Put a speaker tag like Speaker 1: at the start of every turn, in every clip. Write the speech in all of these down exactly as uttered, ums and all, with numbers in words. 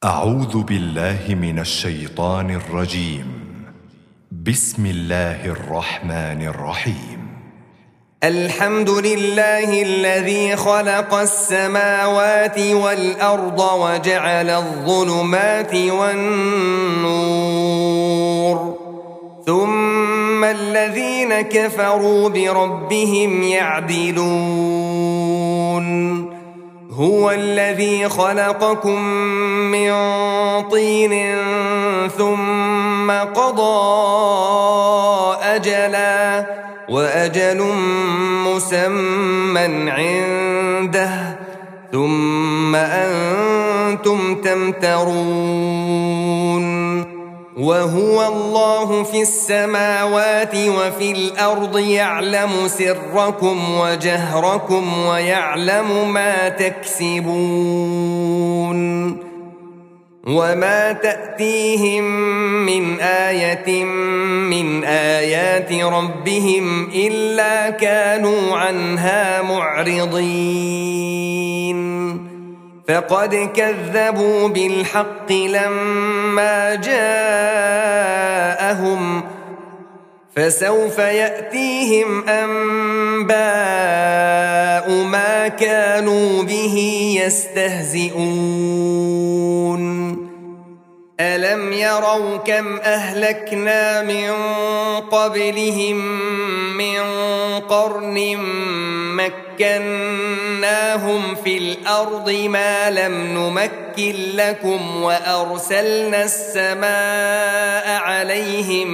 Speaker 1: أعوذ بالله من الشيطان الرجيم. بسم الله الرحمن الرحيم.
Speaker 2: الحمد لله الذي خلق السماوات والأرض وجعل الظلمات والنور ثم الذين كفروا بربهم يعدلون. هو الذي خلقكم من طين ثم قضى أجلا وأجل مسمى عنده ثم أنتم تمترون. وهو الله في السماوات وفي الأرض يعلم سركم وجهركم ويعلم ما تكسبون. وما تأتيهم من آية من آيات ربهم إلا كانوا عنها معرضين. فقد كذبوا بالحق لما جاءهم فسوف يأتيهم أنباء ما كانوا به يستهزئون. ألم يروا كم أهلكنا من قبلهم من قرن مكناهم في الأرض ما لم نمكن لكم وأرسلنا السماء عليهم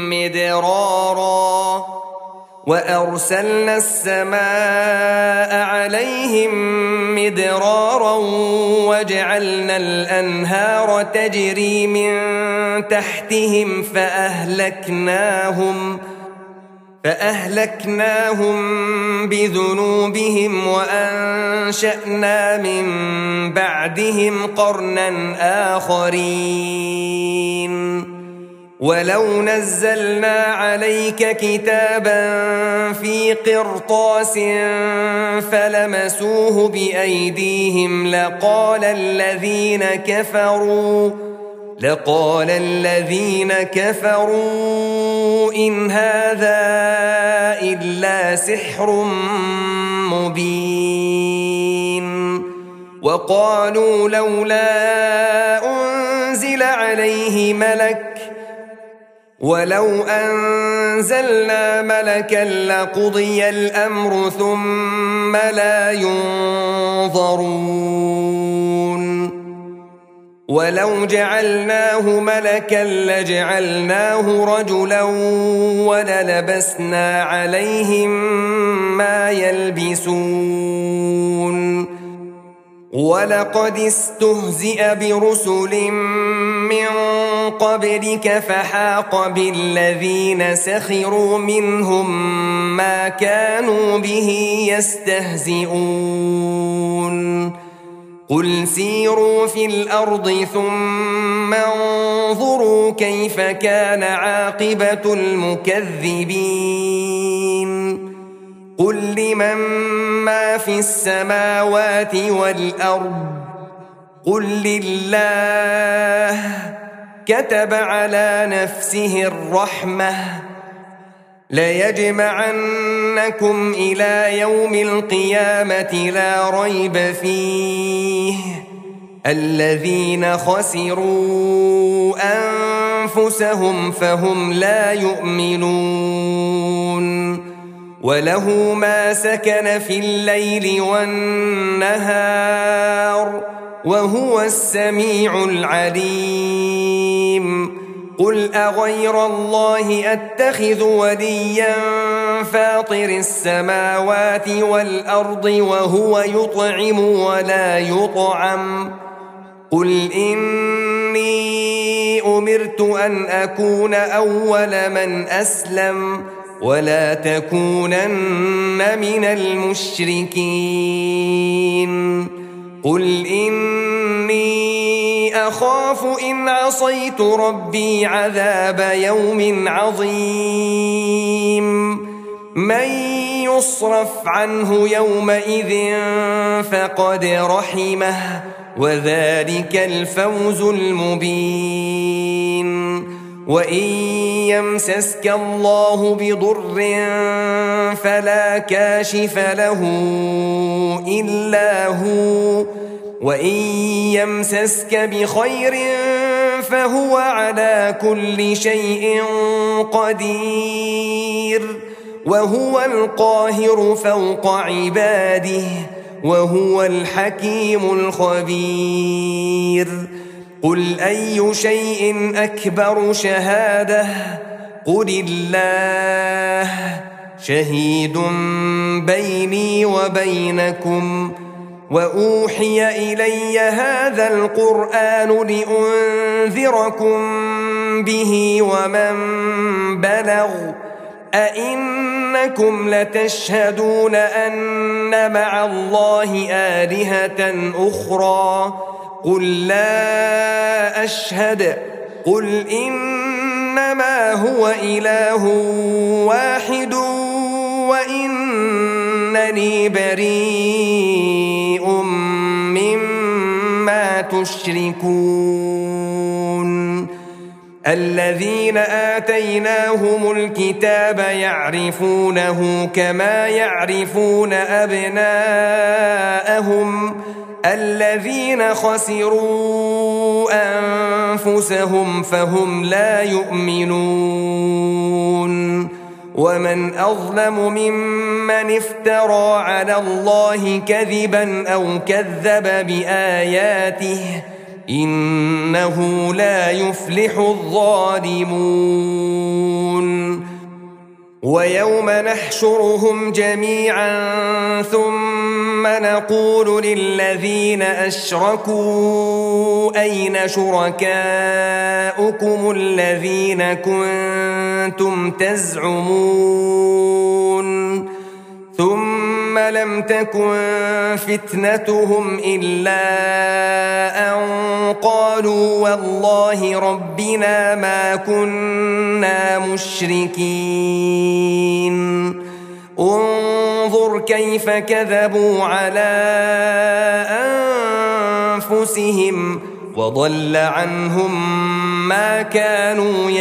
Speaker 2: مدرارا وأرسلنا السماء عليهم مدرارا وجعلنا الأنهار تجري من تحتهم فأهلكناهم فأهلكناهم بذنوبهم وأنشأنا من بعدهم قرنا آخرين. ولو نزلنا عليك كتابا في قرطاس فلمسوه بأيديهم لقال الذين كفروا لقال الذين كفروا إن هذا إلا سحر مبين. وقالوا لولا أنزل عليه ملك ولو أنزلنا ملكا لقضي الأمر ثم لا ينظرون. ولو جعلناه ملكا لجعلناه رجلا وللبسنا عليهم ما يلبسون. ولقد استهزئ برسل من قبلك فحاق بالذين سخروا منهم ما كانوا به يستهزئون. قل سيروا في الأرض ثم انظروا كيف كان عاقبة المكذبين. قل لمن ما في السماوات والأرض قل لله كتب على نفسه الرحمة ليجمعنكم إلى يوم القيامة لا ريب فيه الذين خسروا أنفسهم فهم لا يؤمنون. وله ما سكن في الليل والنهار وهو السميع العليم. قل أغير الله أتخذ وليا فاطر السماوات والأرض وهو يطعم ولا يطعم. قل إني أمرت أن أكون أول من أسلم ولا تكونن من المشركين. قل إني أخاف إن عصيت ربي عذاب يوم عظيم. من يصرف عنه يومئذ فقد رحمه وذلك الفوز المبين. وإن يمسسك الله بضر فلا كاشف له إلا هو، وإن يمسسك بخير فهو على كل شيء قدير، وهو القاهر فوق عباده، وهو الحكيم الخبير. قل أي شيء أكبر شهادة؟ قل الله شهيد بيني وبينكم. وأوحي إلي هذا القرآن لأنذركم به ومن بلغ. أئنكم لتشهدون أن مع الله آلهة أخرى؟ قل لا أشهد. قل إنما هو إله واحد وإنني بريء مما تشركون. الذين آتيناهم الكتاب يعرفونه كما يعرفون أبناءهم، الذين خسروا أنفسهم فهم لا يؤمنون. ومن أظلم ممن افترى على الله كذبا أو كذب بآياته، إنه لا يفلح الظالمون. ويوم نحشرهم جميعا ثم نقول للذين أشركوا أين شركاؤكم الذين كنتم تزعمون، ثم لم تكن فتنتهم إلا أن قالوا والله ربنا ما كنا مشركين. انظر كيف كذبوا على أنفسهم وضل عنهم ما كانوا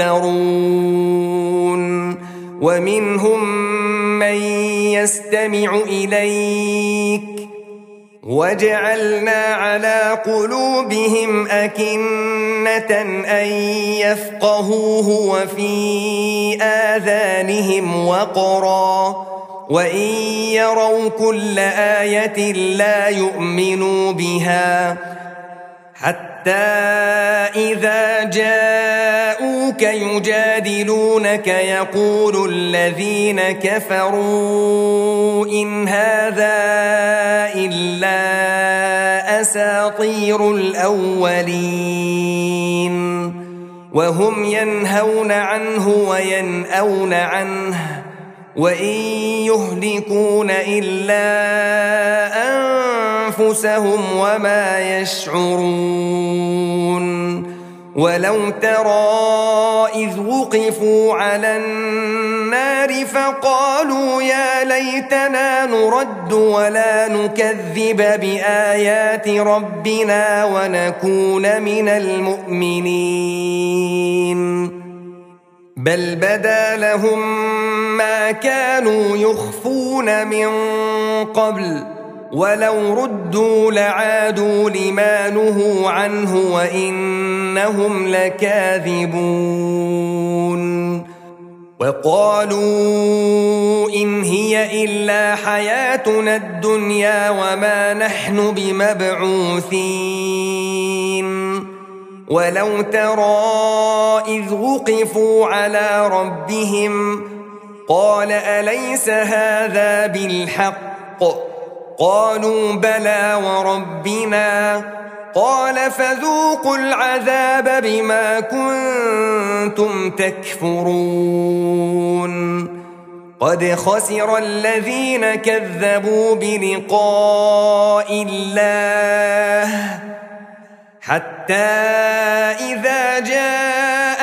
Speaker 2: يفترون. ومنهم من يستمع إليك وجعلنا على قلوبهم أكنة أن يفقهوه وفي آذانهم وقرا، وإن يروا كل آية لا يؤمنوا بها، حتى إذا جاءوك يجادلونك يقول الذين كفروا إن هذا إلا أساطير الأولين، وهم ينهون عنه وينأون عنه، وإن يهلكون إلا أنفسهم وما يشعرون. ولو ترى إذ وقفوا على النار فقالوا يا ليتنا نرد ولا نكذب بآيات ربنا ونكون من المؤمنين، بل بدا لهم ما كانوا يخفون من قبل، ولو ردوا لعادوا لما نهوا عنه وإنهم لكاذبون. وقالوا إن هي إلا حياتنا الدنيا وما نحن بمبعوثين. ولو ترى إذ وقفوا على ربهم قال أليس هذا بالحق؟ قالوا بلى وربنا. قال فذوقوا العذاب بما كنتم تكفرون. قد خسر الذين كذبوا بلقاء الله حتى إذا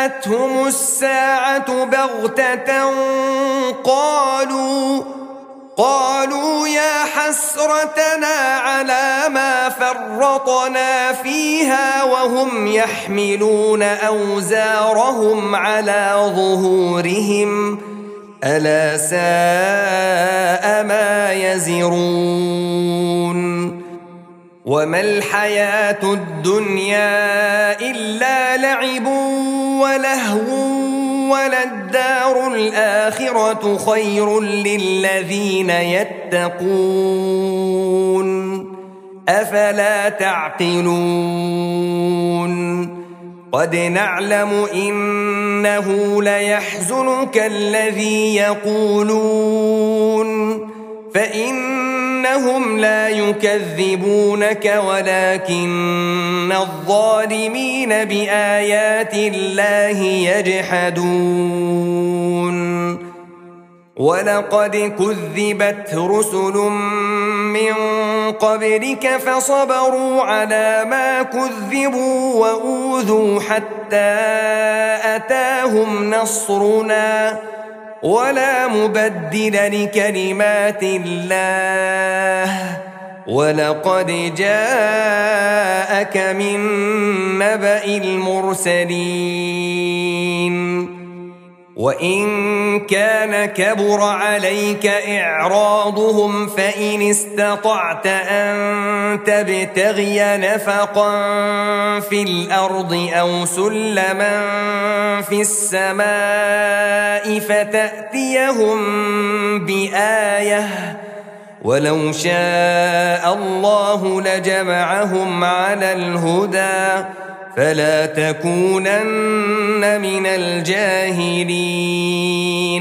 Speaker 2: جاءتهم الساعة بغتة قالوا قالوا يا حسرتنا على ما فرطنا فيها وهم يحملون أوزارهم على ظهورهم ألا ساء ما يزرون وما الحياة الدنيا إلا لعب ولهو وللدار الآخرة خير للذين يتقون أفلا تعقلون قد نعلم إنه ليحزنك الذي يقولون فإنهم لا يكذبونك ولكن الظالمين بآيات الله يجحدون ولقد كذبت رسل من قبلك فصبروا على ما كذبوا وأوذوا حتى أتاهم نصرنا ولا مبدل لكلمات الله ولقد جاءك من نبأ المرسلين وإن كان كبر عليك إعراضهم فإن استطعت أن تبتغي نفقا في الأرض أو سلما في السماء فتأتيهم بآية ولو شاء الله لجمعهم على الهدى فلا تكونن من الجاهلين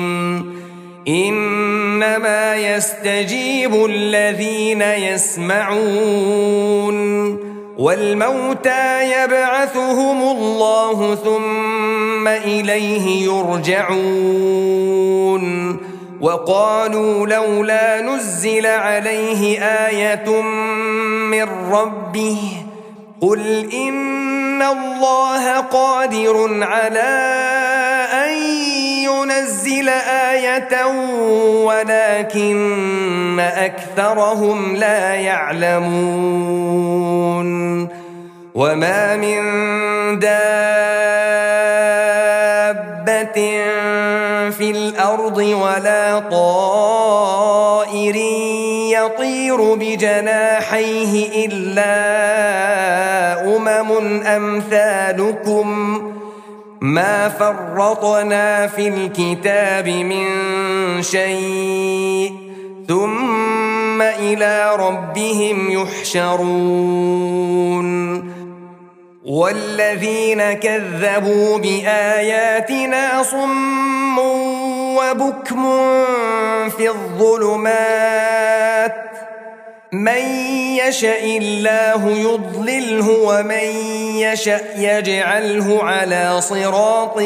Speaker 2: إنما يستجيب الذين يسمعون والموتى يبعثهم الله ثم إليه يرجعون وقالوا لولا نزل عليه آية من ربه قل إن الله قادر على أن ينزل آية ولكن أكثرهم لا يعلمون وما من دابة في الأرض ولا طائر يطير بجناحيه إلا أمم أمثالكم ما فرطنا في الكتاب من شيء ثم إلى ربهم يحشرون والذين كذبوا بآياتنا صم وبكم في الظلمات من يشاء الله يضلله ومن يشاء يجعله على صراط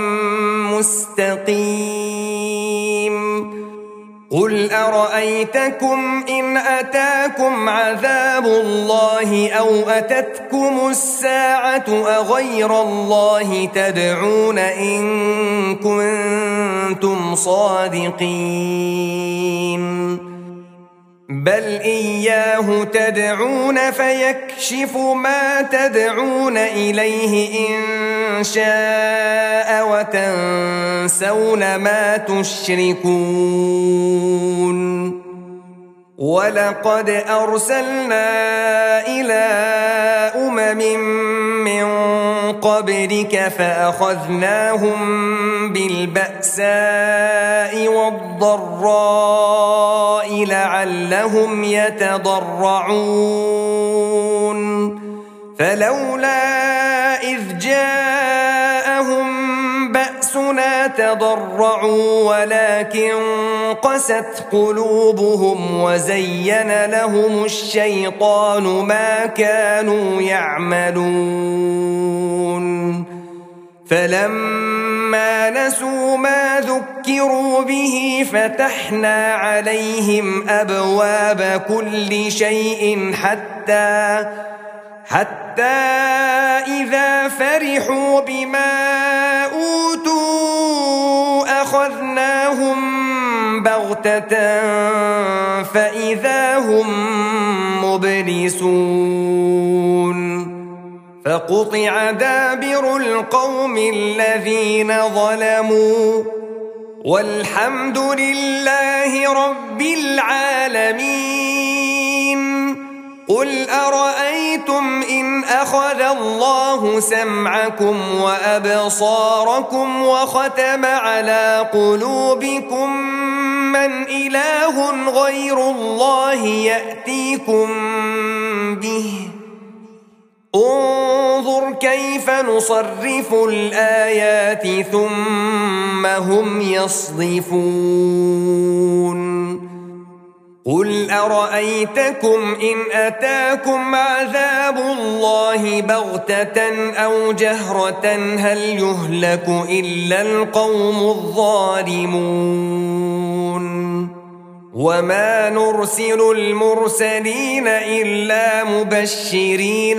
Speaker 2: مستقيم قل أرأيتكم إن أتاكم عذاب الله أو أتتكم الساعة أغير الله تدعون إن كنتم صادقين بل إياه تدعون فيكشف ما تدعون إليه إن شاء وتنسون ما تشركون ولقد أرسلنا إلى أمم من قبلك فأخذناهم بالبأساء والضراء لعلهم يتضرعون فلولا إذ جاءهم بأسنا تضرعوا ولكن قست قلوبهم وزين لهم الشيطان ما كانوا يعملون فلما نسوا ما ذكروا به فتحنا عليهم أبواب كل شيء حتى حتى إذا فرحوا بما أوتوا أخذناهم بغتة بغتة فإذا هم مبلسون فقطع دابر القوم الذين ظلموا والحمد لله رب العالمين. قل أرأيتم إن أخذ الله سمعكم وأبصاركم وختم على قلوبكم من إله غير الله يأتيكم به؟ انظر كيف نصرف الآيات ثم هم يصدفون. قل أرأيتكم إن أتاكم عذاب الله بغتة أو جهرة هل يهلك إلا القوم الظالمون؟ وما نرسل المرسلين إلا مبشرين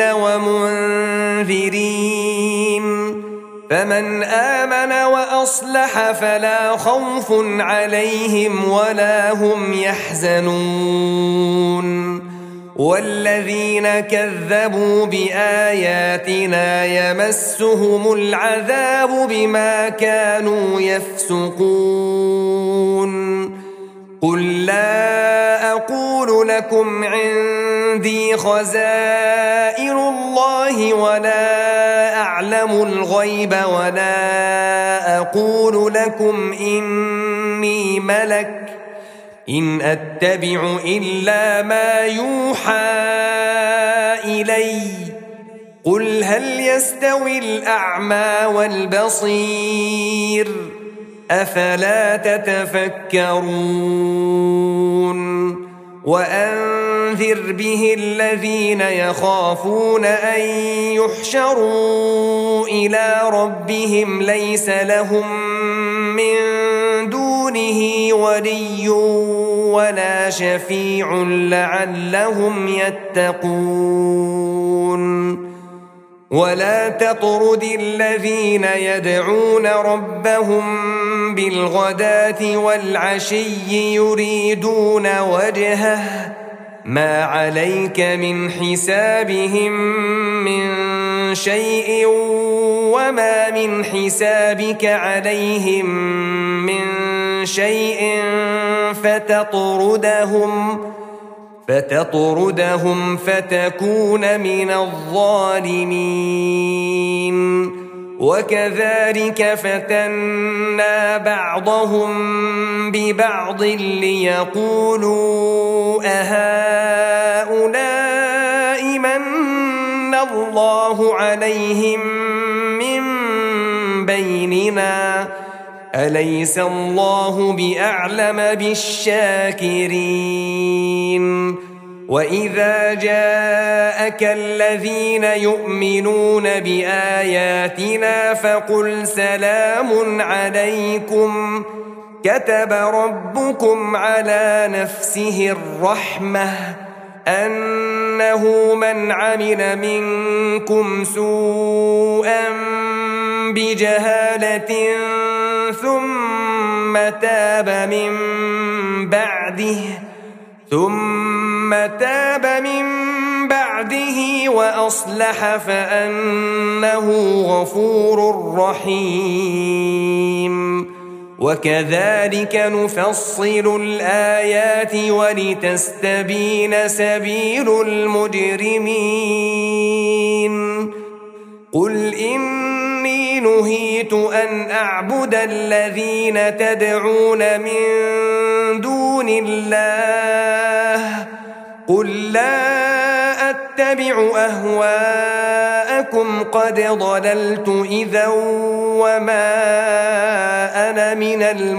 Speaker 2: ومنذرين فمن آمن وأصلح فلا خوف عليهم ولا هم يحزنون. والذين كذبوا بآياتنا يمسهم العذاب بما كانوا يفسقون. قل لا أقول لكم عندي خزائن الله ولا أعلم الغيب ولا أقول لكم إني ملك إن أتبع إلا ما يوحى إلي. قل هل يستوي الأعمى والبصير أفلا تتفكرون. وأنذر به الذين يخافون أن يحشروا إلى ربهم ليس لهم من دونه ولي ولا شفيع لعلهم يتقون. ولا تطرد الذين يدعون ربهم بالغداة والعشي يريدون وجهه ما عليك من حسابهم من شيء وما من حسابك عليهم من شيء فتطردهم فتطردهم فتكون من الظالمين. وكذلك فتنا بعضهم ببعض ليقولوا أهؤلاء من الله عليهم من بيننا أليس الله بأعلم بالشاكرين. وإذا جاءك الذين يؤمنون بآياتنا فقل سلام عليكم كتب ربكم على نفسه الرحمة أنه من عمل منكم سوءا بجهالة ثم تاب من بعده ثم تاب من بعده وأصلح فأنه غفور رحيم. وكذلك نفصل الآيات ولتستبين سبيل المجرمين. قل إني نهيت أن أعبد الذين تدعون من دون الله قل لا أتبع أهواءكم قد ضللت إذا وما أنا من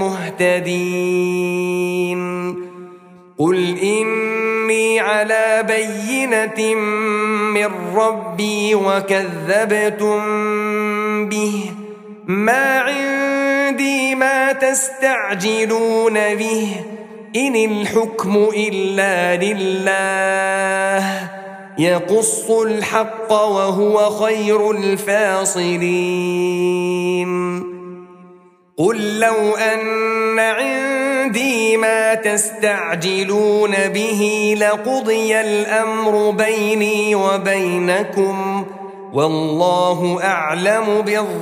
Speaker 2: المهتدين. قل إني على بينة من ربي وكذبتم به ما عندي ما تستعجلون به إن الحكم إلا لله يقص الحق وهو خير الفاصلين. قل لو أن عندي ما تستعجلون به لقضي الأمر بيني وبينكم والله أعلم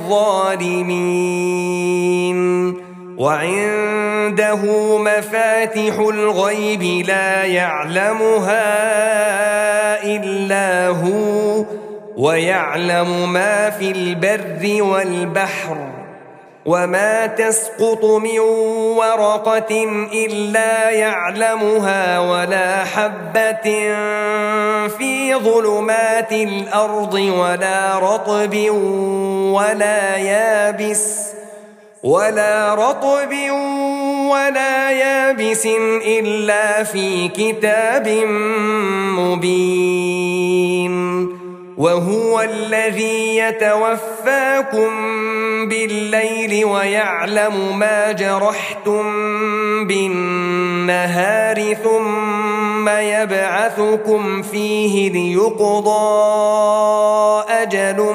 Speaker 2: بالظالمين وعنده مفاتح الغيب لا يعلمها إلا هو ويعلم ما في البر والبحر وما تسقط من ورقة إلا يعلمها ولا حبة في ظلمات الأرض ولا رطب ولا يابس ولا رطب ولا يابس إلا في كتاب مبين وهو الذي يتوفاكم بالليل ويعلم ما جرحتم بالنهار ثم يبعثكم فيه ليقضى أجل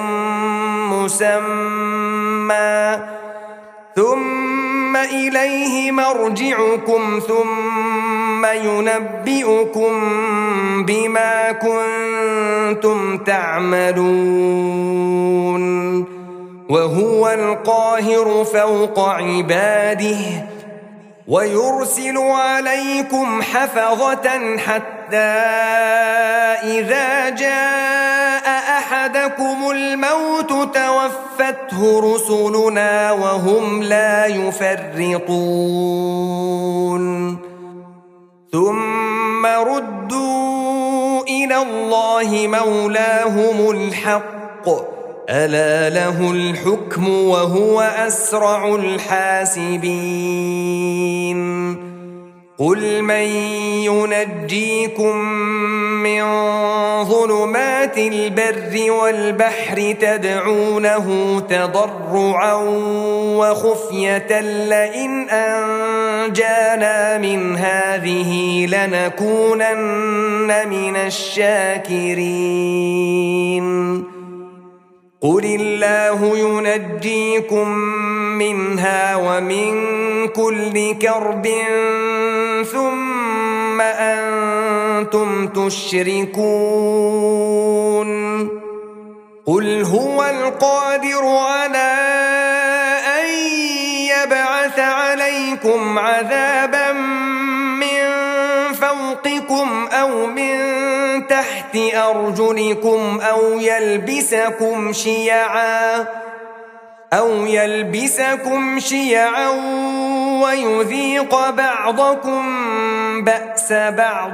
Speaker 2: مسمى ثم إليه مرجعكم ثم ينبئكم بما كنتم تعملون وهو القاهر فوق عباده ويرسل عليكم حفظة حتى إذا جاء أحدكم الموت توفته رسلنا وهم لا يفرطون ثم ردوا إلى الله مولاهم الحق ألا له الحكم وهو أسرع الحاسبين قل من ينجيكم من ظلمات البر والبحر تدعونه تضرعا وخفية لئن أنجانا من هذه لنكونن من الشاكرين قل الله ينجيكم منها ومن كل كرب ثم أنتم تشركون قل هو القادر على أن يبعث عليكم عذابا من فوقكم أو من تحت أرجلكم أو يلبسكم شيعا أو يلبسكم شيعا ويذيق بعضكم بأس بعض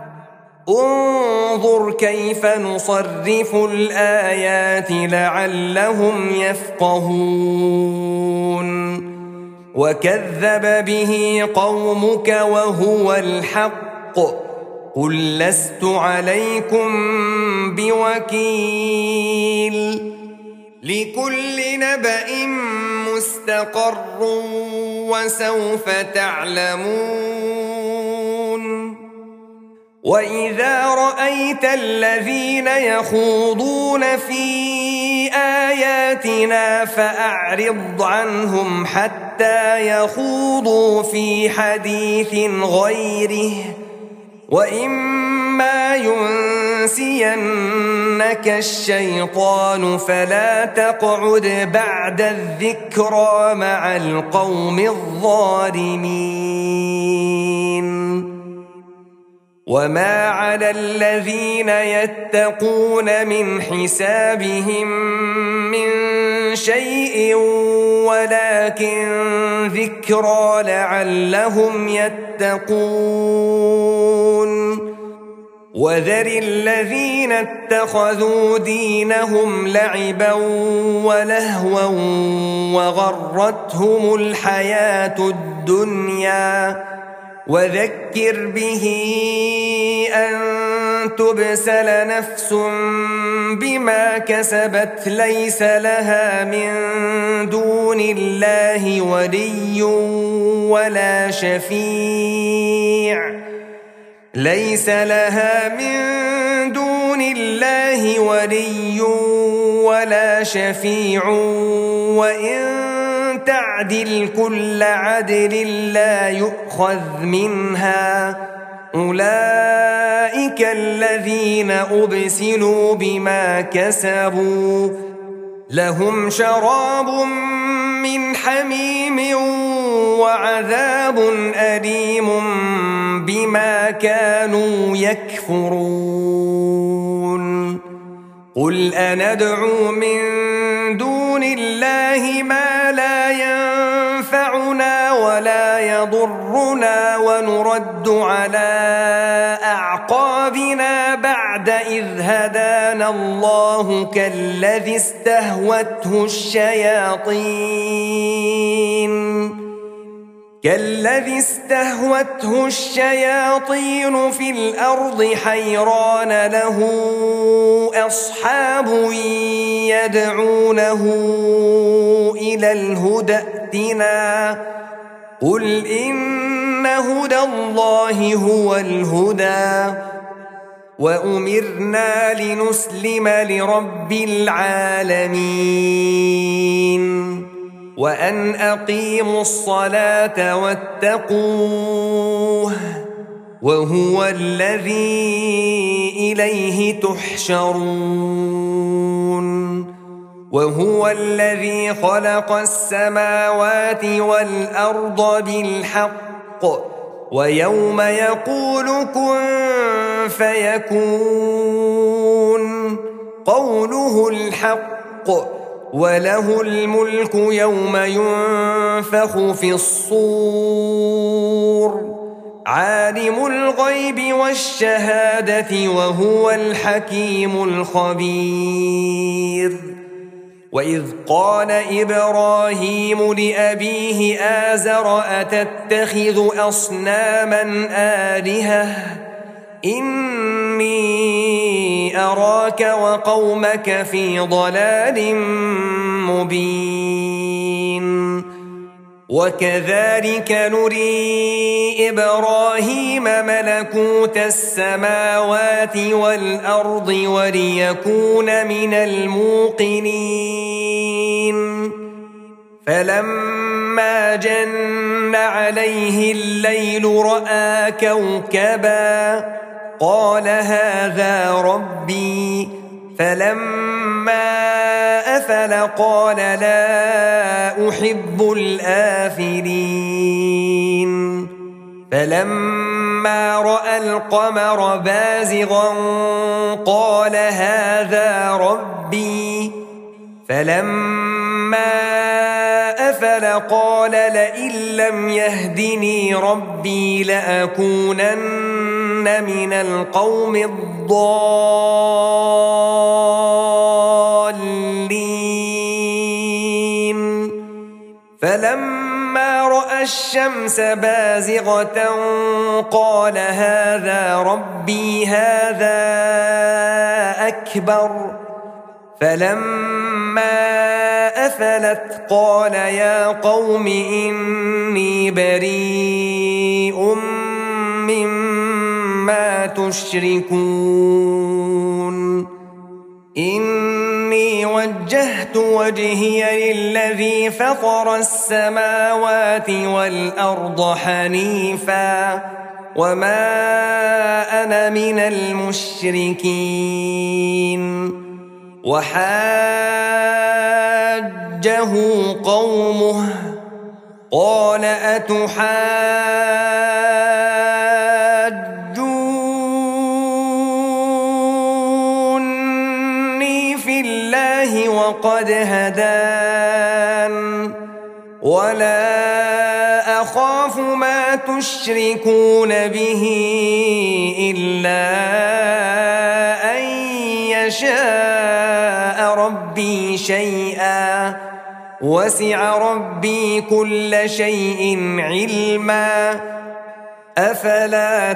Speaker 2: انظر كيف نصرف الآيات لعلهم يفقهون وكذب به قومك وهو الحق قل لست عليكم بوكيل لكل نبأ مستقر وسوف تعلمون وإذا رأيت الذين يخوضون في آياتنا فأعرض عنهم حتى يخوضوا في حديث غيره وإما ينسينك الشيطان فلا تقعد بعد الذكرى مع القوم الظالمين وما على الذين يتقون من حسابهم من شيء ولكن ذكرى لعلهم يتقون وذر الذين اتخذوا دينهم لعبا ولهوا وغرتهم الحياة الدنيا وذكر به أن تبسل نفس بما كسبت ليس لها من دون الله ولي ولا شفيع ليس لها من دون الله ولي ولا شفيع وإن تعدل كل عدل لا يؤخذ منها أولئك الذين أبسلوا بما كسبوا لهم شراب من حميم وعذاب أليم بما كانوا يكفرون قل أندعو من دون الله ما لا ينفعنا ولا يضرنا ونرد على أعقابنا بعد إذ هدانا الله كالذي استهوته الشياطين كالذي استهوته الشياطين في الأرض حيران له أصحاب يدعونه إلى الهدى ائتنا قل إن هدى الله هو الهدى وأمرنا لنسلم لرب العالمين وأن أقيموا الصلاة واتقوه وهو الذي إليه تحشرون وهو الذي خلق السماوات والأرض بالحق ويوم يقول كن فيكون قوله الحق وله الملك يوم ينفخ في الصور عالم الغيب والشهادة وهو الحكيم الخبير وإذ قال إبراهيم لأبيه آزر أتتخذ أصناما آلهة إني أراك وقومك في ضلال مبين وكذلك نري إبراهيم ملكوت السماوات والأرض وليكون من الموقنين فلما جن عليه الليل رأى كوكبا قال هذا ربي فلما أفل قال لا أحب الآفلين فلما رأى القمر بازغا قال هذا ربي فلما أفل قال لئن لم يهدني ربي لأكونن من القوم الضالين فلما رأى الشمس بازغة قال هذا ربي هذا أكبر فلما أفلت قال يا قوم إني بريء مما تشركون إني وجهت وجهي للذي فطر السماوات والأرض حنيفا وما أنا من المشركين وحاجه قومه قال أتحاجوني في الله وقد هدان ولا أخاف ما تشركون به إلا أن يشاء ربي شيئا وسع ربي كل شيء علما أفلا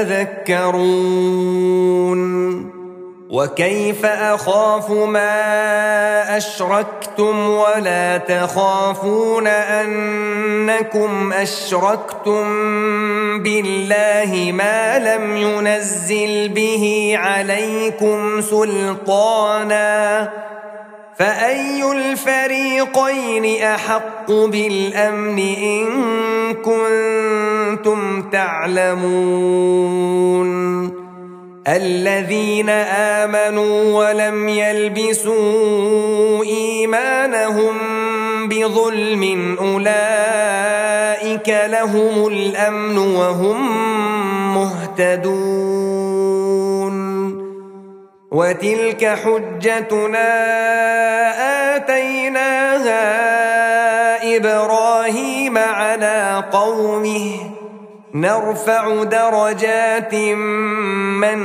Speaker 2: تتذكرون وكيف أخاف ما أشركتم ولا تخافون أنكم أشركتم بالله ما لم ينزل به عليكم سلطانا فأي الفريقين أحق بالأمن إن كنتم تعلمون الذين آمنوا ولم يلبسوا إيمانهم بظلم أولئك لهم الأمن وهم مهتدون وتلك حجتنا آتيناها إبراهيم على قومه نرفع درجات من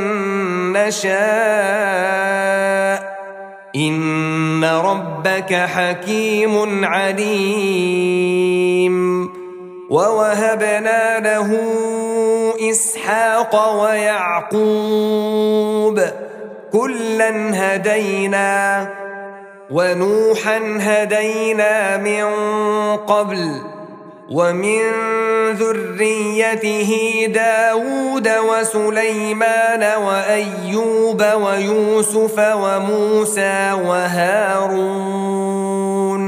Speaker 2: نشاء إن ربك حكيم عليم ووهبنا له إسحاق ويعقوب كلا هدينا ونوحا هدينا من قبل ومن ذريته داود وسليمان وأيوب ويوسف وموسى وهارون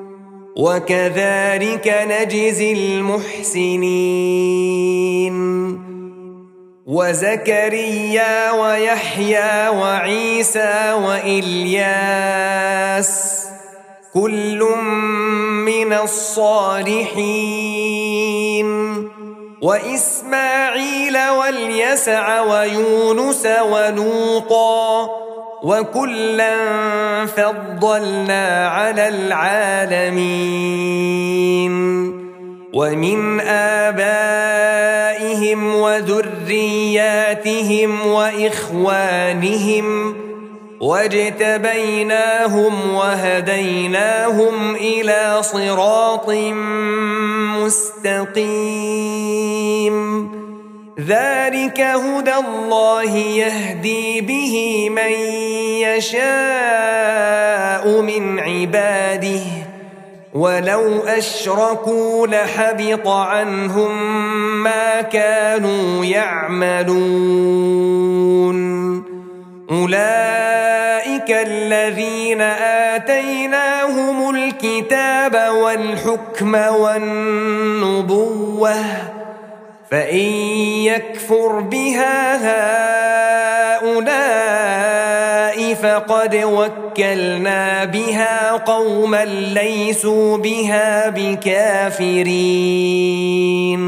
Speaker 2: وكذلك نجزي المحسنين وزكريا ويحيى وعيسى وإلياس كل من الصالحين وإسماعيل واليسع ويونس ولوطا وكلا فضلنا على العالمين ومن آبائهم وذرياتهم وإخوانهم واجتبيناهم وهديناهم إلى صراط مستقيم ذلك هدى الله يهدي به من يشاء من عباده ولو أشركوا لحبط عنهم ما كانوا يعملون أولئك الذين آتيناهم الكتاب والحكم والنبوة فإن يكفر بها هؤلاء فقد وكلنا بها قوما ليسوا بها بكافرين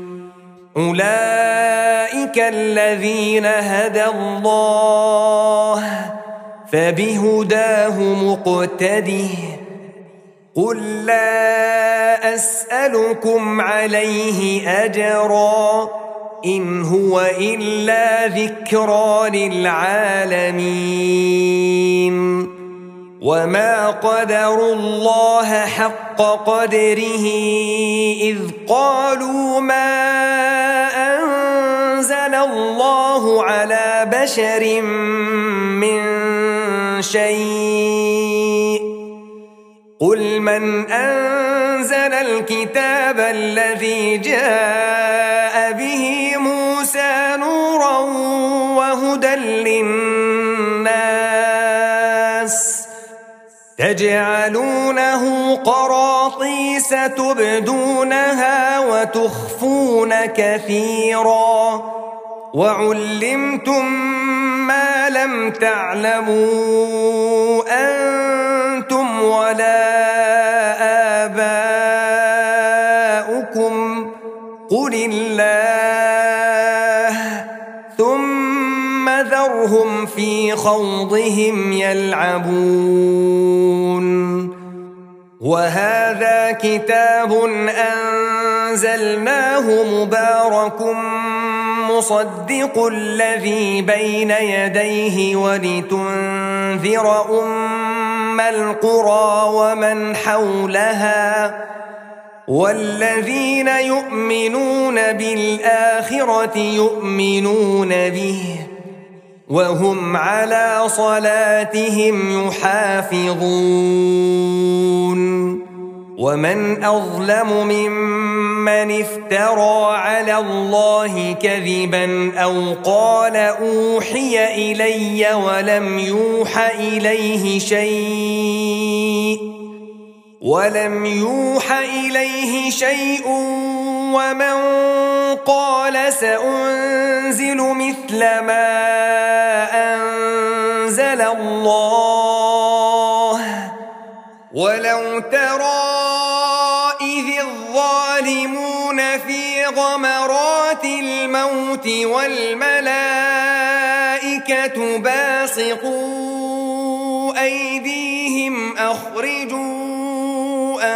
Speaker 2: أولئك الذين هدى الله فبهداه مقتده قل لا أسألكم عليه أجرا إن هو إلا ذكرى للعالمين وما قدروا الله حق قدره إذ قالوا ما أنزل الله على بشر من شيء قل من أنزل الكتاب الذي جاء به موسى نورا وهدى للناس تجعلونه قراطيس تبدونها وتخفون كثيرا وعلمتم ما لم تعلموا أنتم ولا آباؤكم قل الله ثم ذرهم في خوضهم يلعبون وهذا كتاب أنزلناه مبارك مصدق الذي بين يديه ولتنذر أم القرى ومن حولها والذين يؤمنون بالآخرة يؤمنون به وهم على صلاتهم يحافظون ومن أظلم ممن من افترى على الله كذبا أو قال أوحي إلي ولم يوحى إليه شيء ولم يوحى إليه شيء ومن قال سأنزل مثل ما أنزل الله ولو ترى إذ الظالمون في غمرات الموت والملائكة باسطوا أيديهم أخرجوا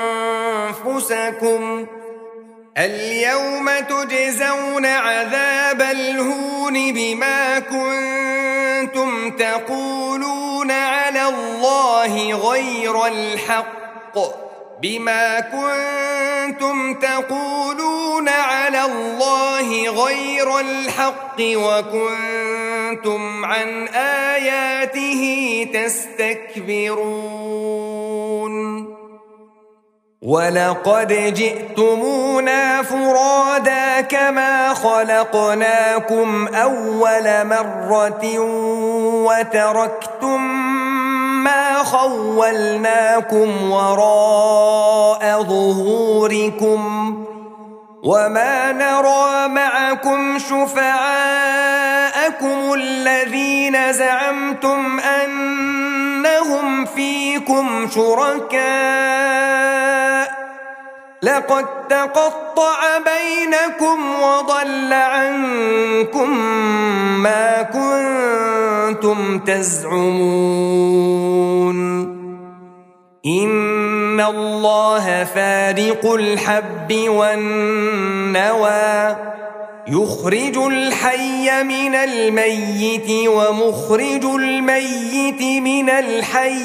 Speaker 2: أنفسكم اليوم تجزون عذاب الهون بما كنتم تقولون على الله غير الحق بما كنتم تقولون على الله غير الحق وكنتم عن آياته تستكبرون ولقد جئتمونا فرادا كما خلقناكم أول مرة وتركتم ما خولناكم وراء ظهوركم وما نرى معكم شفعاءكم الذين زعمتم أنهم فيكم شركاء لقد تقطع بينكم وضل عنكم ما كنتم تزعمون إن الله فارق الحب والنوى يخرج الحي من الميت ومخرج الميت من الحي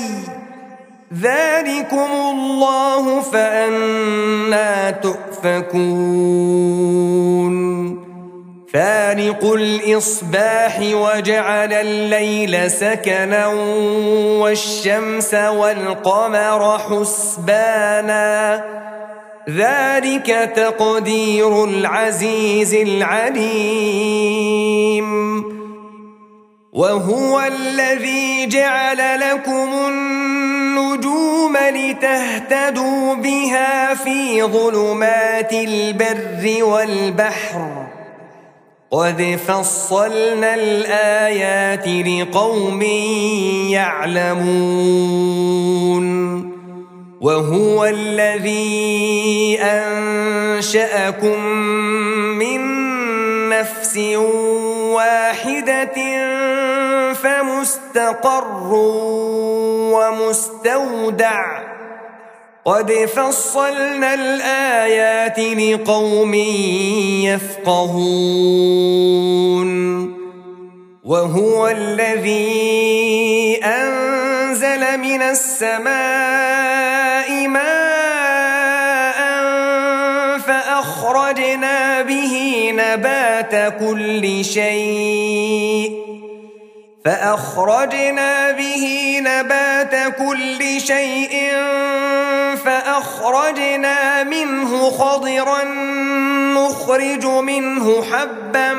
Speaker 2: ذلكم الله فأنى تؤفكون فارق الإصباح وجعل الليل سكنا والشمس والقمر حسبانا ذلك تقدير العزيز العليم وهو الذي جعل لكم النجوم لتهتدوا بها في ظلمات البر والبحر قد فصلنا الآيات لقوم يعلمون وهو الذي أنشأكم من نفس واحدة فمستقر ومستودع قد فصلنا الآيات لقوم يفقهون وهو الذي أنزل من السماء ماء فأخرجنا به نبات كل شيء فأخرجنا به نبات كل شيء فأخرجنا منه خضرا نخرج منه حبا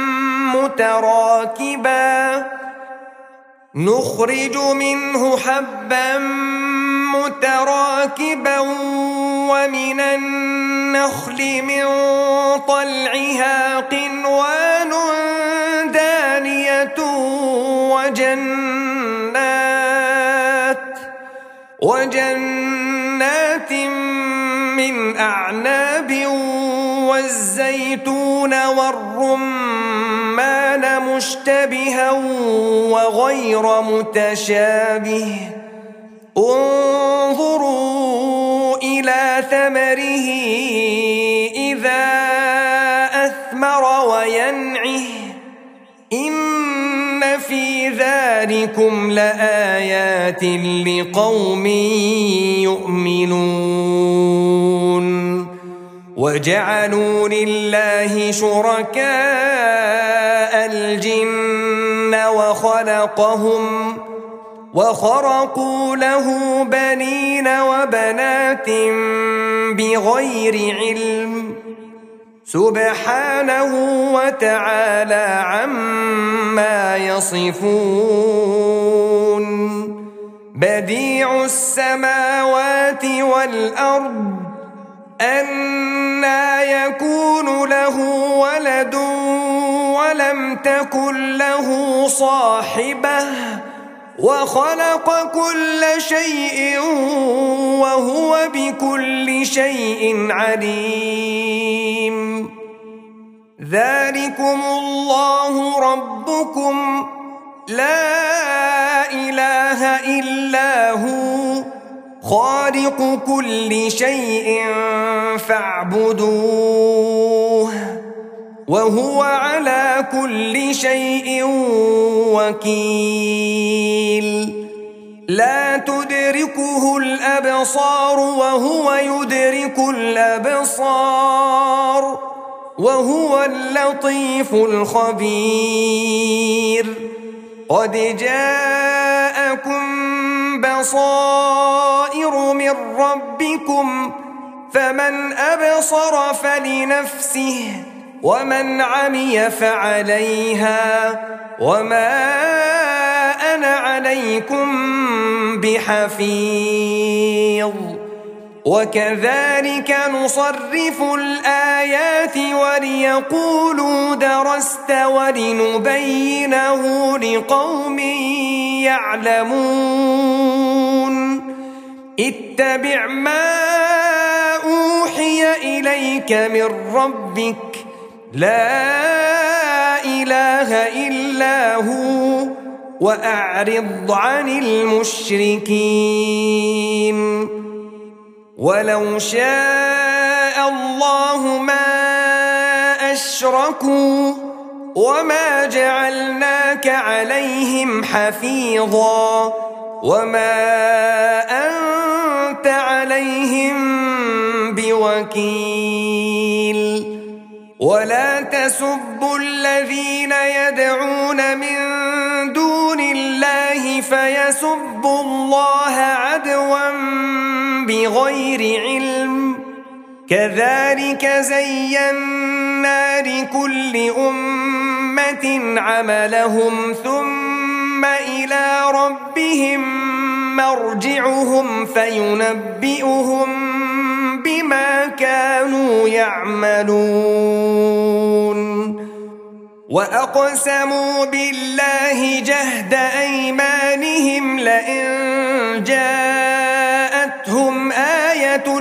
Speaker 2: متراكبا نخرج منه حبا متراكبا ومن النخل من طلعها قنوان دانية وجنات وجنات من أعناب والزيتون والرمان مشتبها وغير متشابه انظروا إلى ثمره إذا أثمر وينعه إن في ذلكم لآيات لقوم يؤمنون وجعلوا لله شركاء الجن وخلقهم وخرقوا له بنين وبنات بغير علم سبحانه وتعالى عما يصفون بديع السماوات والأرض أنى يكون له ولد ولم تكن له صاحبة وخلق كل شيء وهو بكل شيء عليم ذلكم الله ربكم لا إله إلا هو خالق كل شيء فاعبدوه وهو على كل شيء وكيل لا تدركه الأبصار وهو يدرك الأبصار وهو اللطيف الخبير قد جاءكم بصائر من ربكم فمن أبصر فلنفسه ومن عمي فعليها وما أنا عليكم بحفيظ وكذلك نصرف الآيات وليقولوا درست ولنبينه لقوم يعلمون اتبع ما أوحي إليك من ربك لا إله إلا هو وأعرض عن المشركين ولو شاء الله ما أشركوا وما جعلناك عليهم حفيظا وما أنت عليهم بوكيل ولا تسبوا الذين يدعون من دون الله فيسبوا الله عدوا بغير علم كذلك زينا لكل أمة عملهم ثم إلى ربهم مرجعهم فينبئهم بما كانوا يعملون وأقسموا بالله جهد أيمانهم لئن جاءتهم آية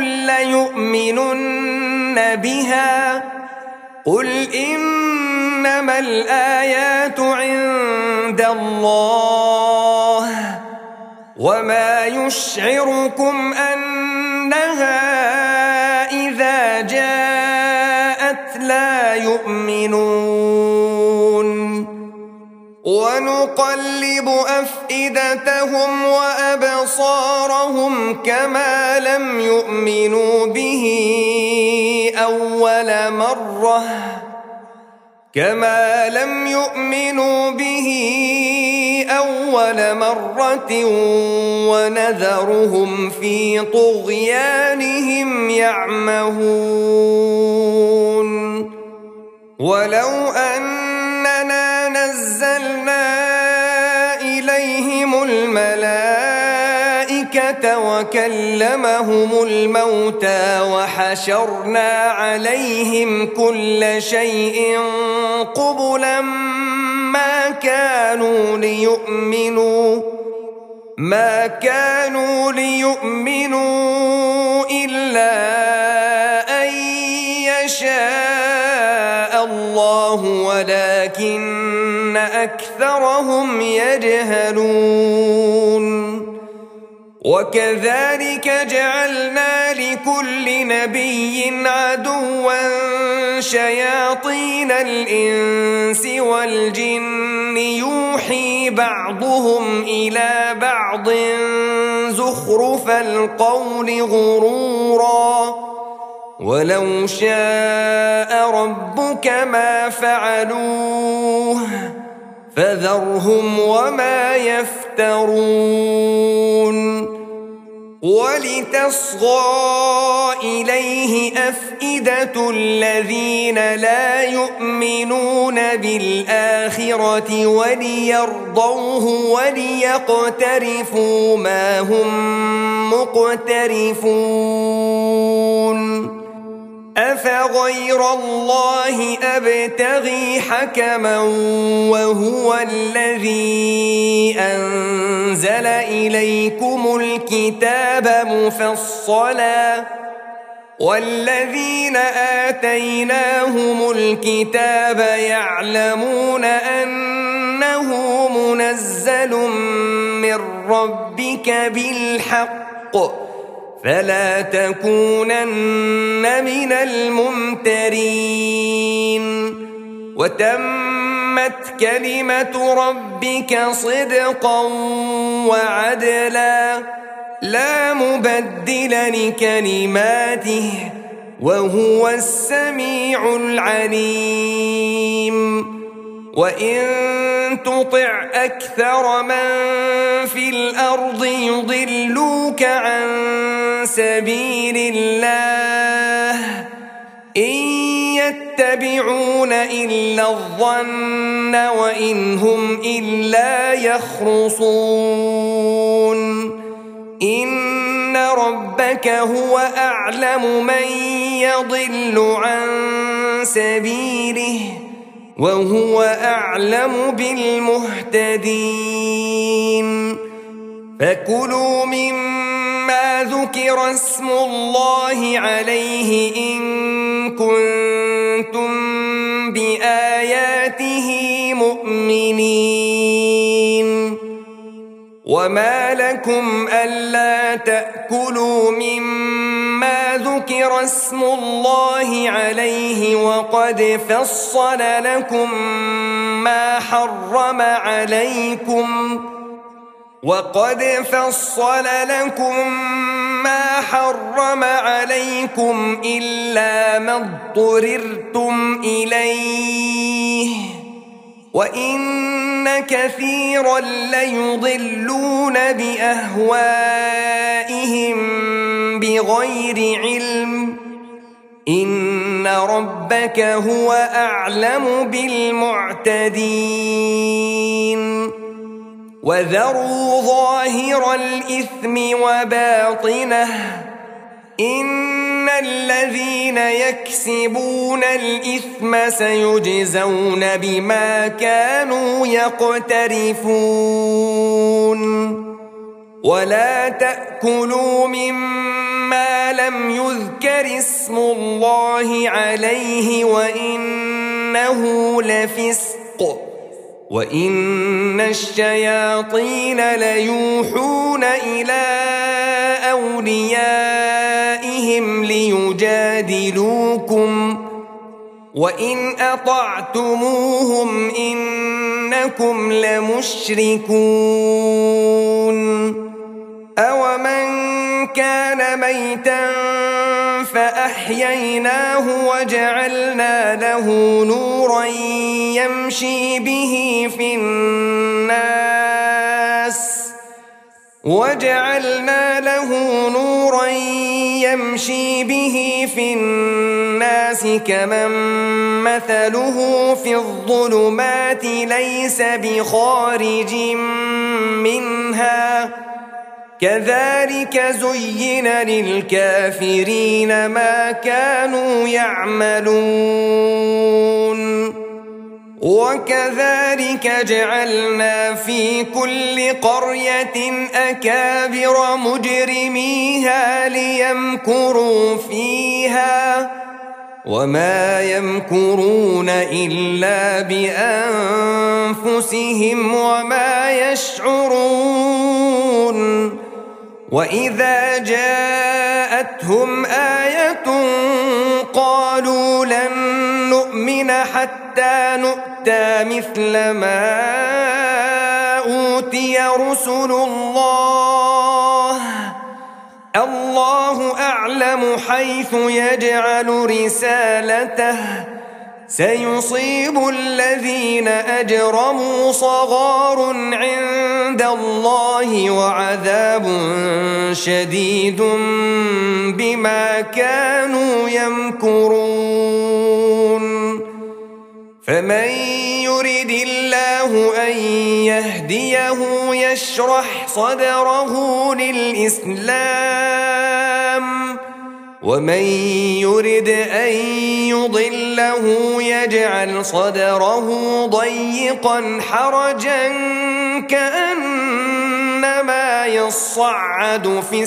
Speaker 2: ليؤمنن بها قل إنما الآيات عند الله وما يشعركم أنها إذا جاءت لا يؤمنون ونقلب أفئدتهم وأبصارهم كما لم يؤمنوا به أول مرة كما لم يؤمنوا به أول مرة ونذرهم في طغيانهم يعمهون ولو أننا نزلنا إليهم الملائكة وكلمهم الموتى وحشرنا عليهم كل شيء قبلا ما كانوا ليؤمنوا ما كانوا ليؤمنوا إلا أن يشاء الله ولكن أكثرهم يجهلون وكذلك جعلنا لكل نبي عدوا شياطين الإنس والجن يوحي بعضهم إلى بعض زخرف القول غرورا ولو شاء ربك ما فعلوه فذرهم وما يفترون يفترون ولتصغى إليه أفئدة الذين لا يؤمنون بالآخرة وليرضوه وليقترفوا ما هم مقترفون أفغير الله أبتغي حكما وهو الذي أنزل إليكم الكتاب مفصلا والذين آتيناهم الكتاب يعلمون أنه منزل من ربك بالحق فلا تكونن من الممترين وتمت كلمة ربك صدقا وعدلا لا مبدل لكلماته وهو السميع العليم وإن تطع أكثر من في الأرض يضلوك عن سبيل الله إن يتبعون إلا الظن وإن هم إلا يخرصون إن ربك هو أعلم من يضل عن سبيله وهو أعلم بالمهتدين فكلوا مما ذكر اسم الله عليه إن كنتم بآياته مؤمنين وما لكم ألا تأكلوا مما ذكر اسم الله عليه وقد فصل لكم ما حرم عليكم وقد فصل لكم ما حرم عليكم إلا ما اضطررتم إليه وإن كثيرا ليضلون بأهوائهم بغير علم إن ربك هو أعلم بالمعتدين وذروا ظاهر الإثم وباطنه إن الذين يكسبون الإثم سيجزون بما كانوا يقترفون ولا تأكلوا مما لم يذكر اسم الله عليه وإنه لفسق وإن الشياطين ليوحون إلى أوليائهم ليجادلوكم وإن أطعتموهم إنكم لمشركون أومن كان ميتا فأحييناه وجعلنا له نورا يمشي به في الناس وجعلنا له نورا يمشي به في الناس كمن مثله في الظلمات ليس بخارج منها كذلك زين للكافرين ما كانوا يعملون وكذلك جعلنا في كل قرية أكابر مجرميها ليمكروا فيها وما يمكرون إلا بأنفسهم وما يشعرون وإذا جاءتهم آية قالوا لن نؤمن حتى نؤتى مثل ما أوتي رسل الله الله أعلم حيث يجعل رسالته سيصيب الذين أجرموا صغار عند الله وعذاب شديد بما كانوا يمكرون فمن يرد الله أن يهديه يشرح صدره للإسلام ومن يرد أن يضله يجعل صدره ضيقا حرجا كأنما يصعد في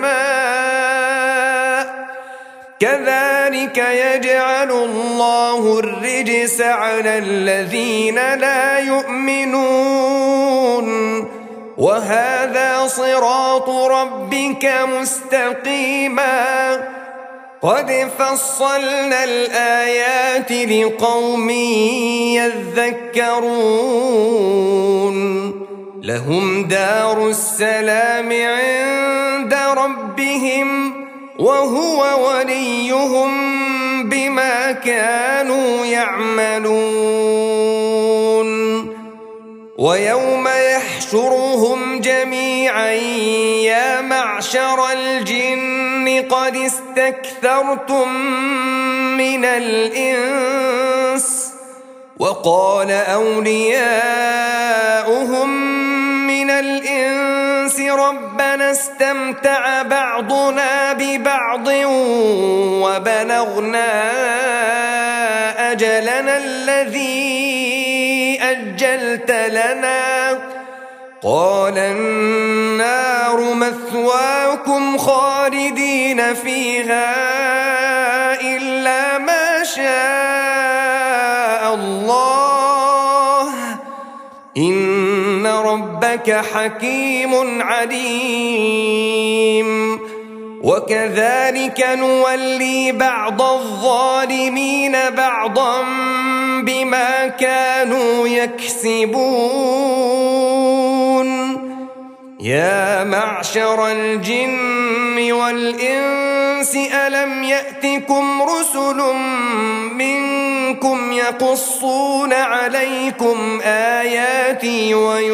Speaker 2: السماء كذلك يجعل الله الرجس على الذين لا يؤمنون وهذا صراط ربك مستقيما قد فصلنا الآيات لقوم يذكرون لهم دار السلام عند ربهم وهو وليهم بما كانوا يعملون ويوم يحشرهم جميعا يا معشر الجن قد استكثرتم من الإنس وقال أولياؤهم من الإنس ربنا استمتع بعضنا ببعض وبلغنا أجلنا الذي أجلت لنا قال النار مثواكم خالدين فيها إلا ما شاء الله إن ربك حكيم عليم وكذلك نولي بعض الظالمين بعضا بما كانوا يكسبون يا معشر الجن والإنس ألم يأتكم رسل منكم يقصون عليكم آياتي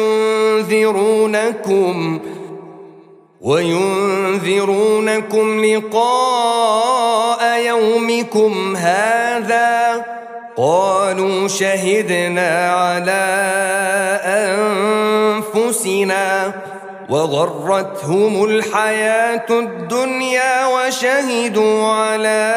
Speaker 2: وينذرونكم وينذرونكم لقاء يومكم هذا قالوا شهدنا على أنفسنا وغرتهم الحياة الدنيا وشهدوا على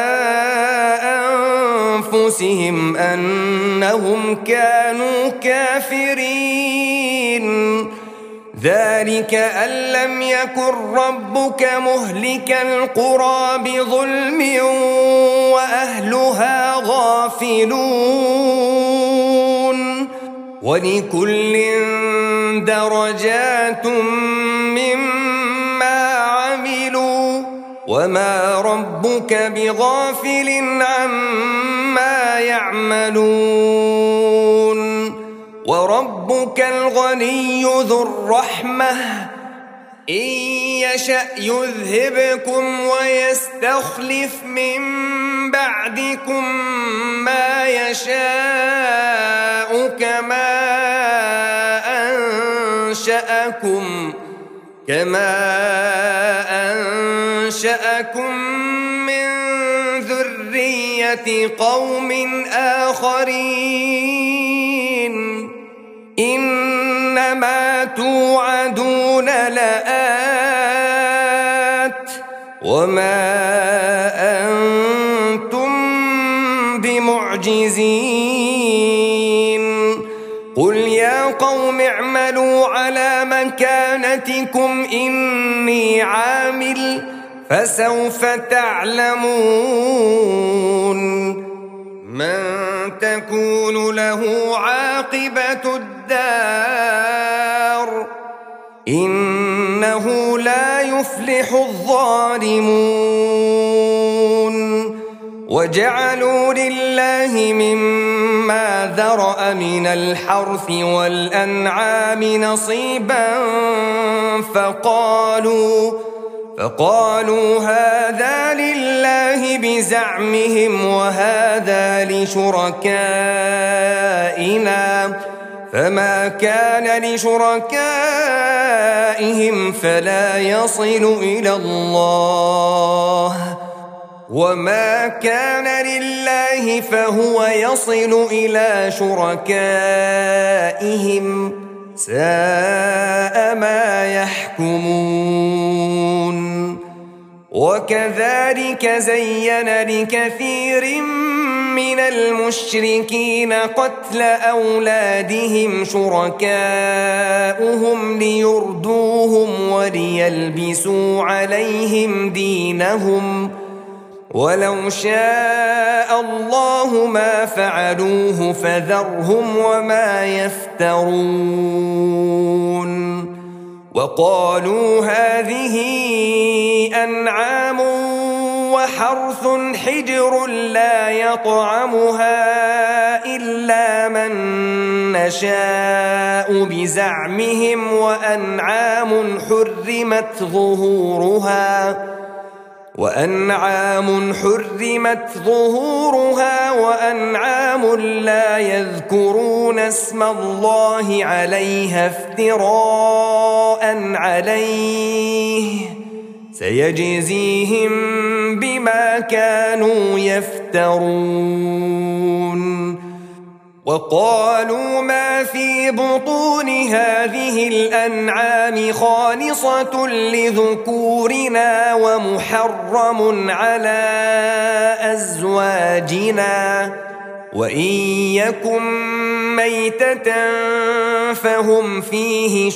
Speaker 2: أنفسهم أنهم كانوا كافرين ذلك أن لم يكن ربك مهلك القرى بظلم وأهلها غافلون ولكل درجات مما عملوا وما ربك بغافل عما يعملون وربك الغني ذو الرحمة إن يشأ يذهبكم ويستخلف من بعدكم ما يشاء كما أنشأكم كما أنشأكم من ذرية قوم آخرين إنما توعدون لآت وما أنتم بمعجزين قل يا قوم اعملوا على مكانتكم إني عامل فسوف تعلمون من تكون له عاقبة الدار إنه لا يفلح الظالمون وجعلوا لله مما ذرأ من الحرث والأنعام نصيبا فقالوا فقالوا هذا لله بزعمهم وهذا لشركائنا فما كان لشركائهم فلا يصل إلى الله وما كان لله فهو يصل إلى شركائهم ساء ما يحكمون. وكذلك زين لكثير من المشركين قتل أولادهم شركاؤهم ليردوهم وليلبسوا عليهم دينهم ولو شاء الله ما فعلوه فذرهم وما يفترون. وقالوا هذه أنعام وحرث حجر لا يطعمها إلا من نشاء بزعمهم وأنعام حرمت ظهورها وأنعام حرمت ظهورها وأنعام لا يذكرون اسم الله عليها افتراء عليه سيجزيهم بما كانوا يفترون. وقالوا ما في بطون هذه الأنعام خالصة لذكورنا ومحرم على أزواجنا وإن يكن ميتة فهم فيه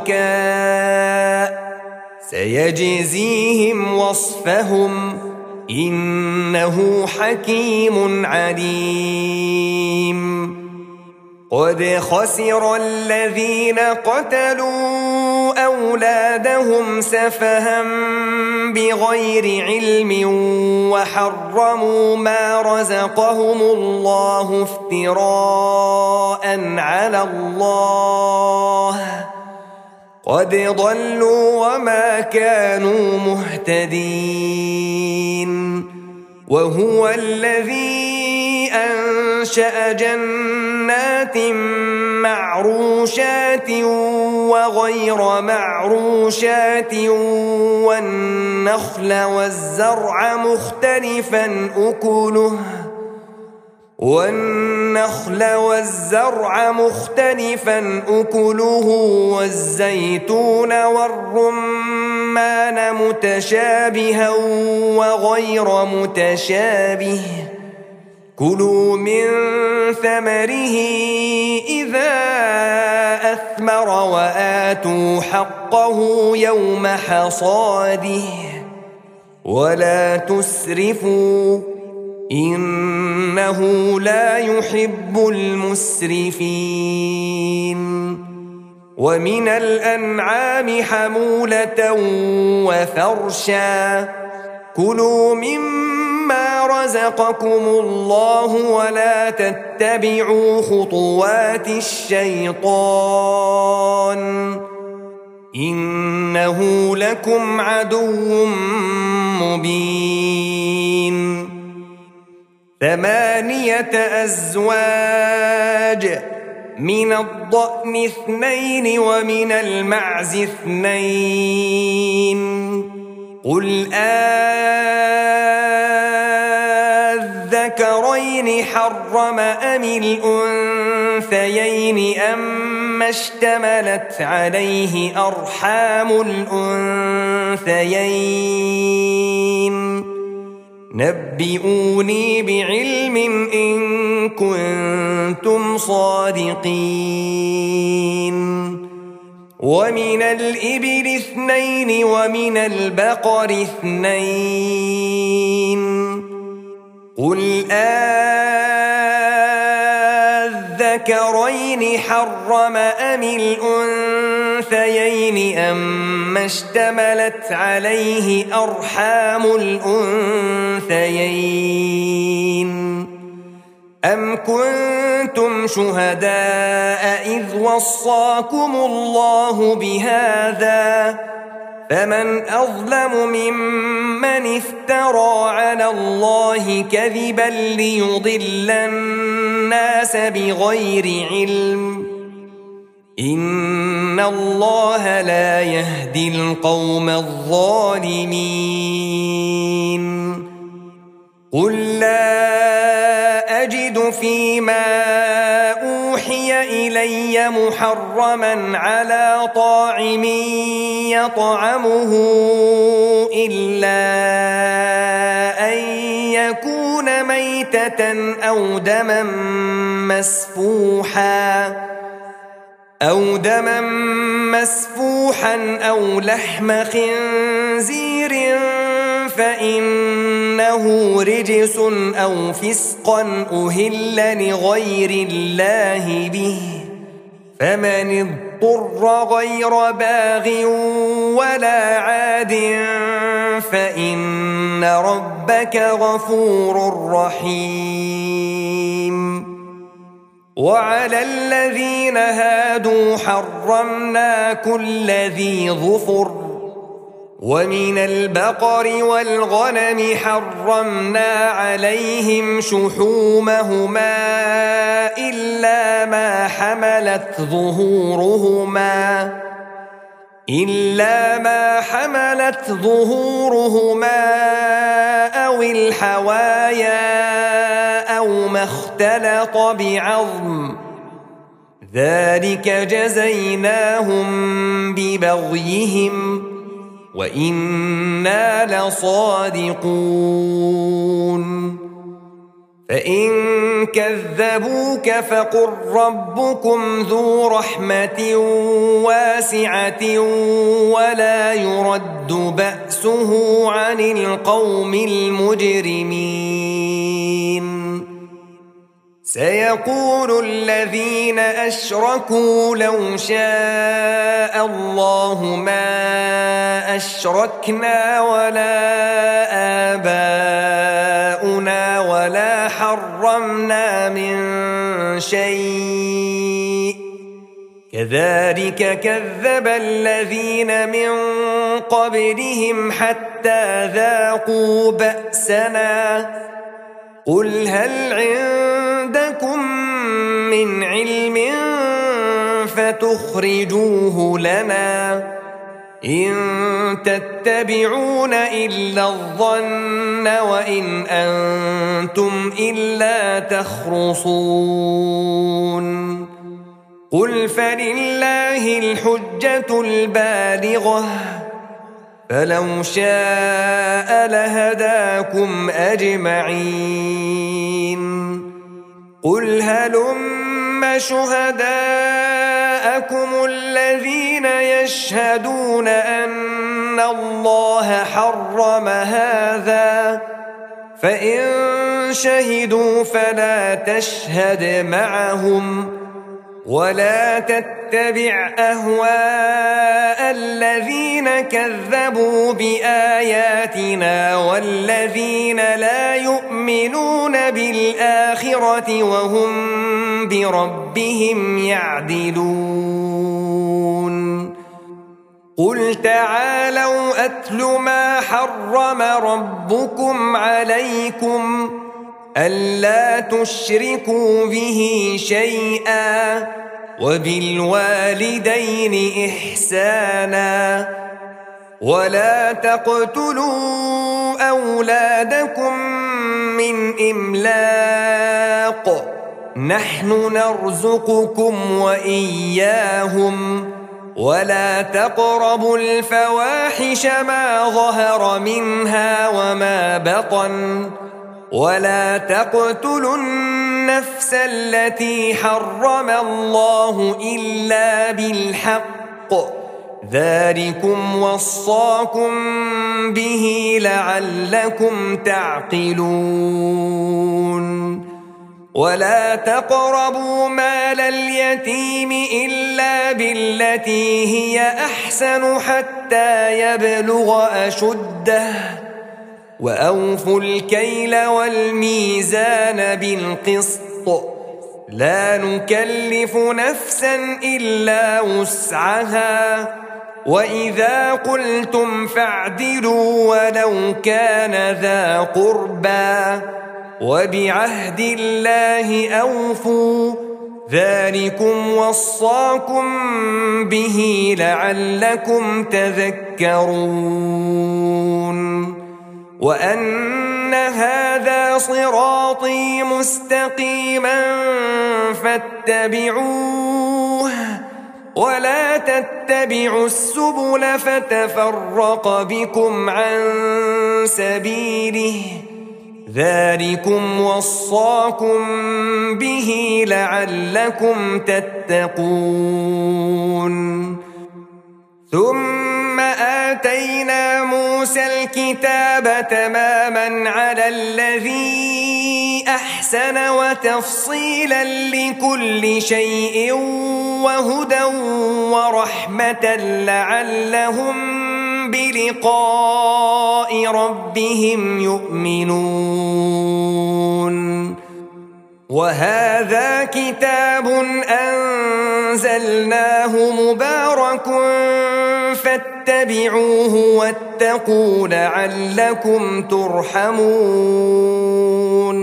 Speaker 2: شركاء سيجزيهم وصفهم إنه حكيم عليم. قد خسر الذين قتلوا أولادهم سفها بغير علم وحرموا ما رزقهم الله افتراء على الله قد ضلوا وما كانوا مهتدين. وهو الذي أنشأ جنات معروشات وغير معروشات والنخل والزرع مختلفا أكله والنخل والزرع مختلفا أكله والزيتون والرمان متشابها وغير متشابه كلوا من ثمره إذا أثمر وآتوا حقه يوم حصاده ولا تسرفوا إنه لا يحب المسرفين. ومن الأنعام حمولة وفرشا كلوا مما رزقكم الله ولا تتبعوا خطوات الشيطان إنه لكم عدو مبين. ثمانية أزواج من الضأن اثنين ومن المعز اثنين قل أذكرين حرم أم الأنثيين أما اشتملت عليه أرحام الأنثيين نبئوني بعلم إن كنتم صادقين. ومن الإبل اثنين ومن البقر اثنين قل أذكرين حرم أم الأنثيين أما اشتملت عليه أرحام الأنثيين أم كنتم شهداء إذ وصاكم الله بهذا فمن أظلم ممن افترى على الله كذبا ليضل الناس بغير علم إن الله لا يهدي القوم الظالمين قل لا أجد فيما أوحي إلي محرما على طاعم يطعمه إلا أن يكون ميتة أو دما مسفوحا أو دما مسفوحا أو لحم خنزير فإنه رجس أو فسقا أهل لغير الله به فمن اضطر غير باغ ولا عاد فإن ربك غفور رحيم وعلى الذين هادوا حرمنا كل ذي ظفر ومن البقر والغنم حرمنا عليهم شحومهما إلا ما حملت ظهورهما إلا ما حملت ظهورهما أو الحوايا أو ما اختلط بعظم ذلك جزيناهم ببغيهم وإنا لصادقون فإن كذبوك فقل ربكم ذو رحمة واسعة ولا يرد بأسه عن القوم المجرمين سيقول الذين أشركوا لو شاء الله ما أشركنا ولا آباؤنا ولا حرمنا من شيء كذلك كذب الذين من قبلهم حتى ذاقوا بأسنا قل هل عندكم من علم فتخرجوه لنا إن تتبعون إلا الظن وإن أنتم إلا تخرصون قل فلله الحجة البالغة فلو شاء لهداكم أجمعين قل هلم شهداءكم الذين يشهدون أن الله حرم هذا فإن شهدوا فلا تشهد معهم ولا تتبع أهواء الذين كذبوا بآياتنا والذين لا يؤمنون بالآخرة وهم بربهم يعدلون قل تعالوا أتل ما حرم ربكم عليكم ألا تشركوا به شيئا وبالوالدين إحسانا ولا تقتلوا أولادكم من إملاق نحن نرزقكم وإياهم ولا تقربوا الفواحش ما ظهر منها وما بطن ولا تقتلوا النفس التي حرم الله إلا بالحق ذلكم وصاكم به لعلكم تعقلون ولا تقربوا مال اليتيم إلا بالتي هي أحسن حتى يبلغ أشده وأوفوا الكيل والميزان بالقسط لا نكلف نفسا إلا وسعها وإذا قلتم فاعدلوا ولو كان ذا قربى وبعهد الله أوفوا ذلكم وصاكم به لعلكم تذكرون وأن هذا صراطي مستقيما فاتبعوه ولا تتبعوا السبل فتفرق بكم عن سبيله ذلكم وصاكم به لعلكم تتقون ثم آتينا موسى الكتاب تماما على الذي أحسن وتفصيلا لكل شيء وهدى ورحمة لعلهم بلقاء ربهم يؤمنون وهذا كتاب أنزلناه مبارك فاتبعوه واتقوا لعلكم ترحمون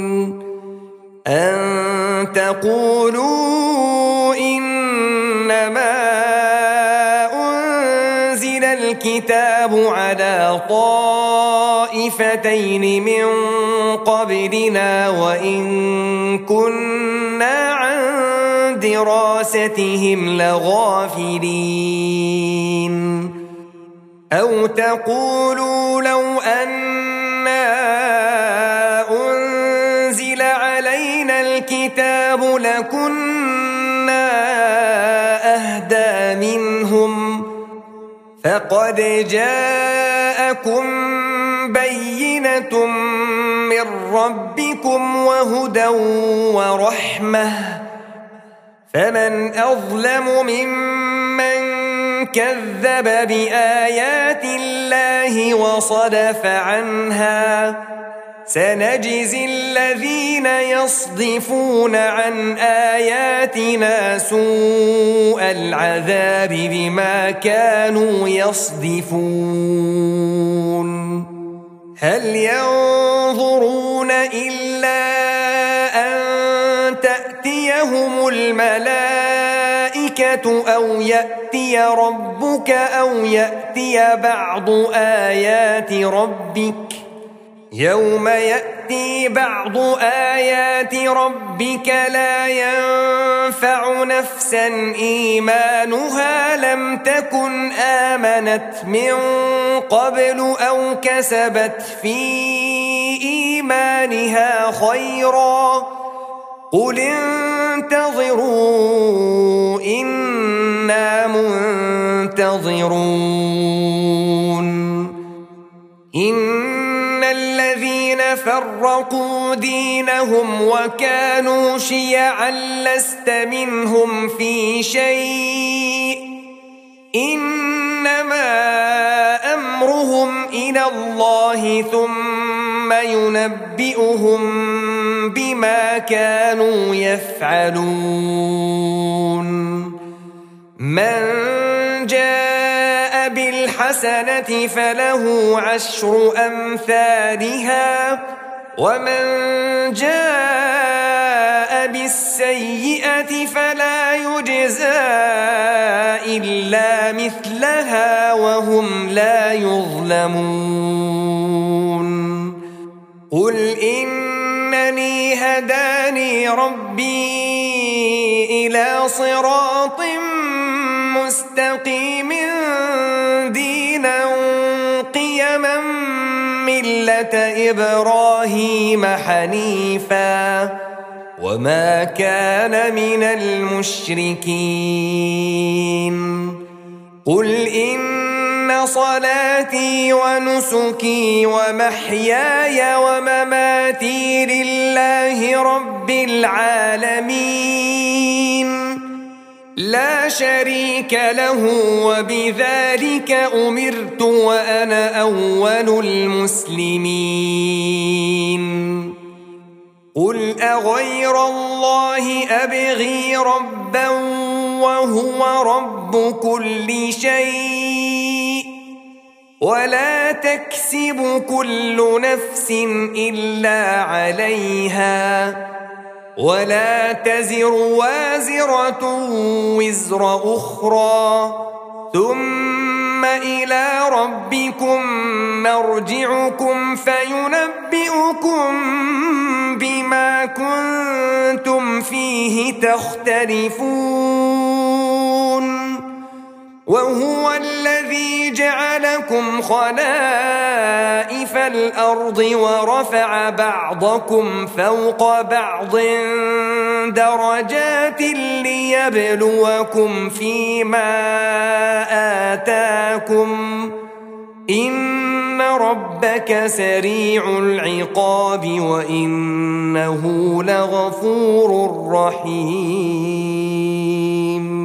Speaker 2: أن تقولوا إنما أنزل الكتاب على طائفتين من قبلنا وإن كنا عن دراستهم لغافلين أو تقولوا لو أنا أنزل علينا الكتاب لكنا أهدى منهم فقد جاءكم بينة من ربكم وهدى ورحمة فمن أظلم ممن كذب بآيات الله وصدف عنها سنجزي الذين يصدفون عن آياتنا سوء العذاب بما كانوا يصدفون هل ينظرون إلا أن تأتيهم الملائكة أو يأتي ربك أو يأتي بعض آيات ربك يوم يأتي بعض آيات ربك لا ينفع نفسا إيمانها لم تكن آمنت من قبل أو كسبت في إيمانها خيرا قل انتظروا إنا منتظرون إن الذين فرقوا دينهم وكانوا شيعا لست منهم في شيء إنما أمرهم إلى الله ثم ينبئهم بما كانوا يفعلون من جاء بالحسنة فله عشر أمثالها ومن جاء بالسيئة فلا يجزى إلا مثلها وهم لا يظلمون قل إنني هداني ربي إلى صراط مستقيم دينا قيما ملة إبراهيم حنيفا وما كان من المشركين قل إن صلاتي ونسكي ومحياي ومماتي لله رب العالمين لا شريك له وبذلك أمرت وأنا أول المسلمين قل أغير الله أبغي ربا وهو رب كل شيء ولا تكسب كل نفس إلا عليها ولا تزر وازرة وزر أخرى ثم إلى ربكم مرجعكم فينبئكم بما كنتم فيه تختلفون وهو الذي جعلكم خلائف الأرض ورفع بعضكم فوق بعض درجات ليبلوكم فيما آتاكم إن ربك سريع العقاب وإنه لغفور رحيم